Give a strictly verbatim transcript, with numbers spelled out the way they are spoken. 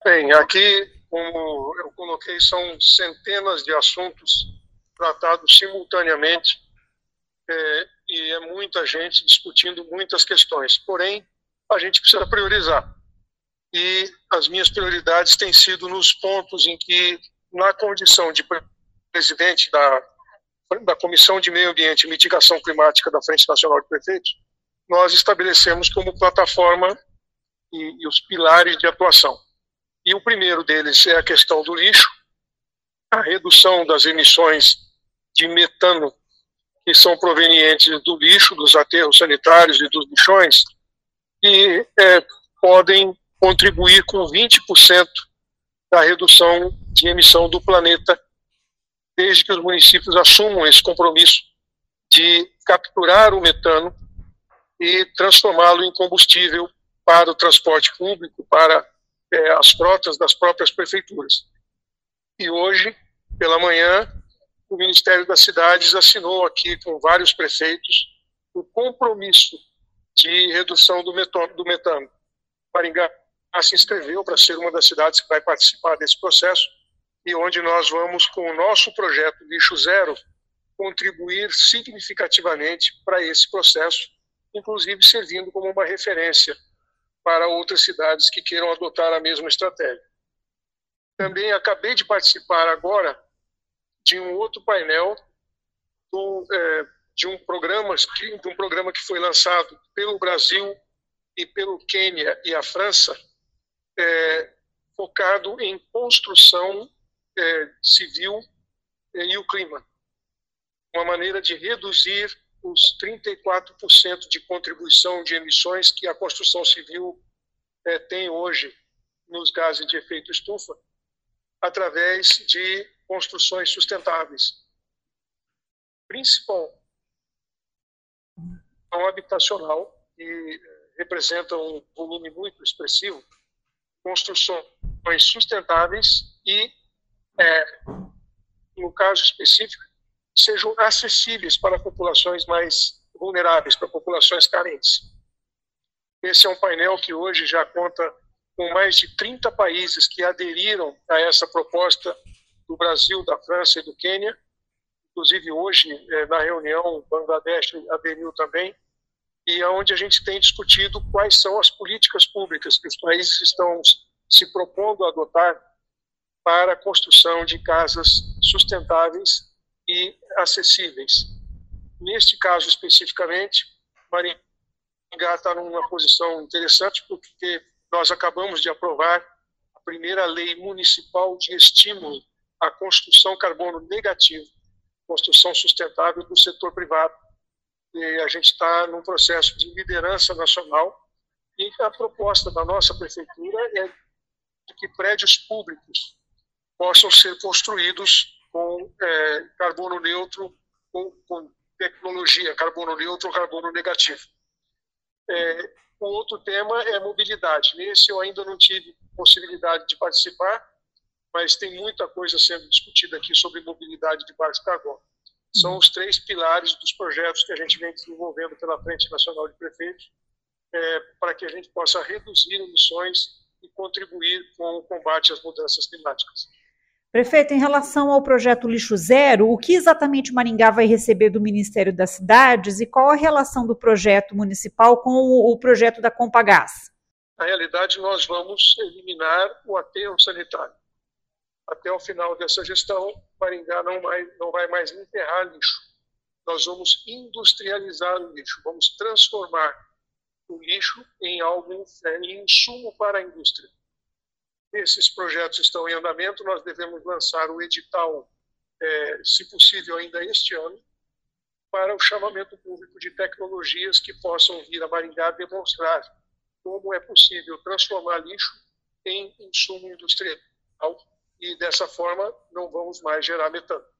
Bem, aqui, como eu coloquei, são centenas de assuntos tratados simultaneamente é, e é muita gente discutindo muitas questões. Porém, a gente precisa priorizar. E as minhas prioridades têm sido nos pontos em que, na condição de presidente da, da Comissão de Meio Ambiente e Mitigação Climática da Frente Nacional de Prefeitos, nós estabelecemos como plataforma e, e os pilares de atuação. E o primeiro deles é a questão do lixo, a redução das emissões de metano que são provenientes do lixo, dos aterros sanitários e dos lixões, que é, podem contribuir com vinte por cento da redução de emissão do planeta, desde que os municípios assumam esse compromisso de capturar o metano e transformá-lo em combustível para o transporte público, para é, as frotas das próprias prefeituras. E hoje, pela manhã, o Ministério das Cidades assinou aqui com vários prefeitos o compromisso de redução do metano. Maringá se inscreveu para ser uma das cidades que vai participar desse processo e onde nós vamos, com o nosso projeto Lixo Zero, contribuir significativamente para esse processo, inclusive servindo como uma referência para outras cidades que queiram adotar a mesma estratégia. Também acabei de participar agora de um outro painel do, é, de, um programa, de um programa que foi lançado pelo Brasil e pelo Quênia e a França, é, focado em construção é, civil é, e o clima. Uma maneira de reduzir os trinta e quatro por cento de contribuição de emissões que a construção civil é, tem hoje nos gases de efeito estufa, através de construções sustentáveis. Principal habitacional, que representa um volume muito expressivo, construções sustentáveis e, é, no caso específico, sejam acessíveis para populações mais vulneráveis, para populações carentes. Esse é um painel que hoje já conta com mais de trinta países que aderiram a essa proposta do Brasil, da França e do Quênia. Inclusive, hoje, na reunião, o Bangladesh aderiu também, e é onde a gente tem discutido quais são as políticas públicas que os países estão se propondo a adotar para a construção de casas sustentáveis e acessíveis. Neste caso, especificamente, Maringá está numa posição interessante, porque nós acabamos de aprovar a primeira lei municipal de estímulo à construção carbono negativo, construção sustentável do setor privado. E a gente está num processo de liderança nacional e a proposta da nossa prefeitura é de que prédios públicos possam ser construídos com é, carbono neutro, com, com tecnologia carbono neutro ou carbono negativo. É, o outro tema é mobilidade. Nesse eu ainda não tive possibilidade de participar, mas tem muita coisa sendo discutida aqui sobre mobilidade de baixo carbono. São os três pilares dos projetos que a gente vem desenvolvendo pela Frente Nacional de Prefeitos, é, para que a gente possa reduzir emissões e contribuir com o combate às mudanças climáticas. Prefeito, em relação ao projeto Lixo Zero, o que exatamente Maringá vai receber do Ministério das Cidades e qual a relação do projeto municipal com o projeto da Compagás? Na realidade, nós vamos eliminar o aterro sanitário. Até o final dessa gestão, Maringá não vai, não vai mais enterrar lixo. Nós vamos industrializar o lixo, vamos transformar o lixo em algo, em insumo para a indústria. Esses projetos estão em andamento, nós devemos lançar o edital, é, se possível ainda este ano, para o chamamento público de tecnologias que possam vir a Maringá demonstrar como é possível transformar lixo em insumo industrial e dessa forma não vamos mais gerar metano.